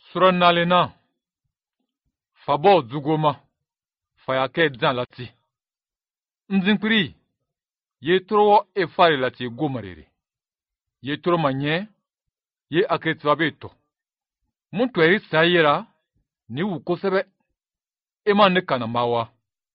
Suranalena, Fabo Zugoma, Fayake Jan Lati. Nzimpiri, ye tro e fare lati gomarere. Ye tro manye, ye akretwabeto. Muntu eri sayera, ni ukosebe, ema nekana mawa.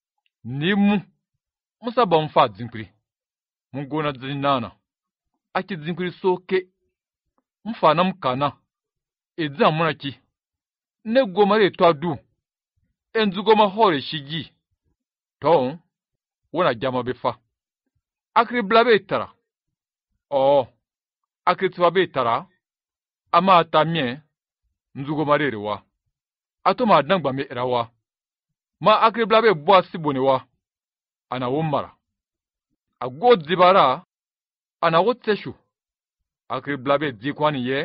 Ni musa bamfa zimpiri. Mungona zinana. Aki zimpiri soke, mfana mkana. Eza munaki. Ne gomare twadu. Enzugoma hore shigi. Ton, wona jama befa. Akri blabe tara. Oh, akri twabe tara. Ama atamye, nzugomare wa. Atoma adangba me erawa. Ma akri blabe boa sibone wa. Ana womara. Ago zibara. Ana woteshu. Akri blabe dikwani ye.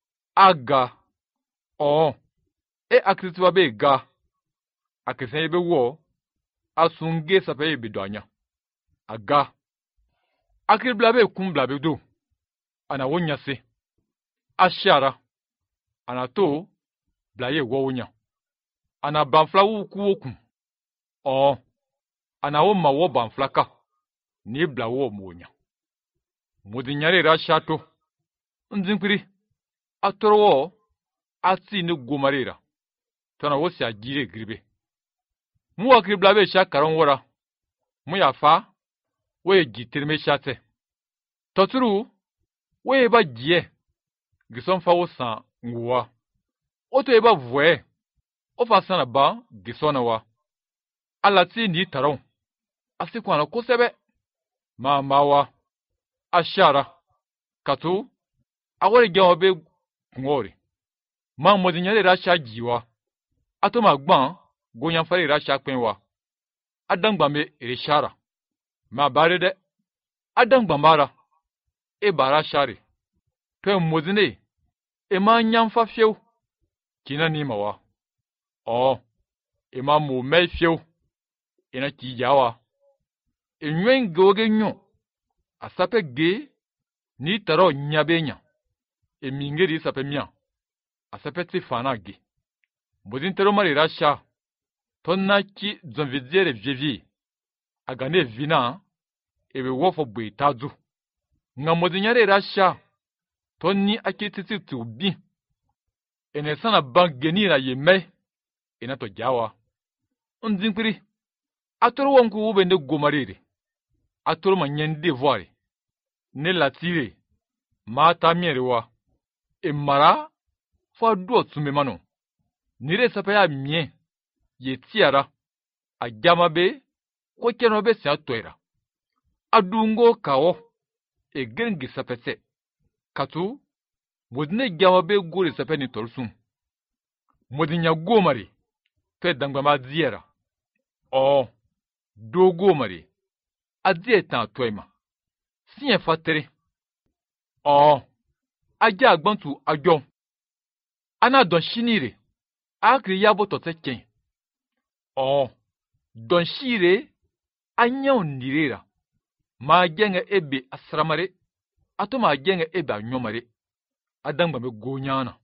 Aga. Oh, akri twabe ga. Akri be wo. Asunge sape bidwanya. Aga. Akri blabe blabe do. Ana wonyase. Ashara. Ana to. Blaye wonya. Ana banfla wuku. Oh. Ana wo ma wo banflaka. Ni bla wo monya. Mudinyare rashato. Nzimpiri. Atoro wo. Ati ni gomarera. Tona wo si agire gribe. Mu akri blabe shakaron wora. Mu yafa. We gitirme shate. Toturu. We eba jie. Gison fa wo san nguwa. Oto eba vwe. Ofa sana ba gisona wa. Alati ni taron. Asikwana kosebe. Mawa. Ashara. Katu. Awore gyawabe ngori. Ma modinyale rasha jiwa. Ato magban. Gonyanfari rasha kwenwa. Adangbame ereshara. Ma barede. Adangbamara. Bara shari. Pe modine. Ema nyanfa fieu. Kina nima wa. Oh. Ema mo mei fieu. Ina kijawa. Enwen goge nyo. Asape ge. Ni taro nyabenya. Mingeri sape mia. Asape tifana ge. Modin tero mari rasha. Tonna ki zonviziere vievi. Agane vina. Ebe wofo bwe tazu. Nga modinyare rasha. Tonni akititi tubi. Ene sana bangeni na yeme. Ina to jawa. Nzimpiri. Atoro wonku ube ne gomarere. Atoro manyende voire. Ne latire. Mata mierewa. Mara. Fa duo tumemano. Nire sapaya mie. Ye tiara. Agama be. Kwa keno be se atoera. Adungo kao. Gengi sapese. Katu. Modine gama be gore sapeni tolsum. Modinya gomari. Pe dangbama diera. Oh. Do gomari. Adie tan toema. Siye fatere. Oh. Aja agbantu ajon. Ana don shinire. Akri yabo toteken. Oh. Don shire. Anya nirera. Ma genga ebe asramare. Ato ma genga ebe anyomare. Adangba me gonyana.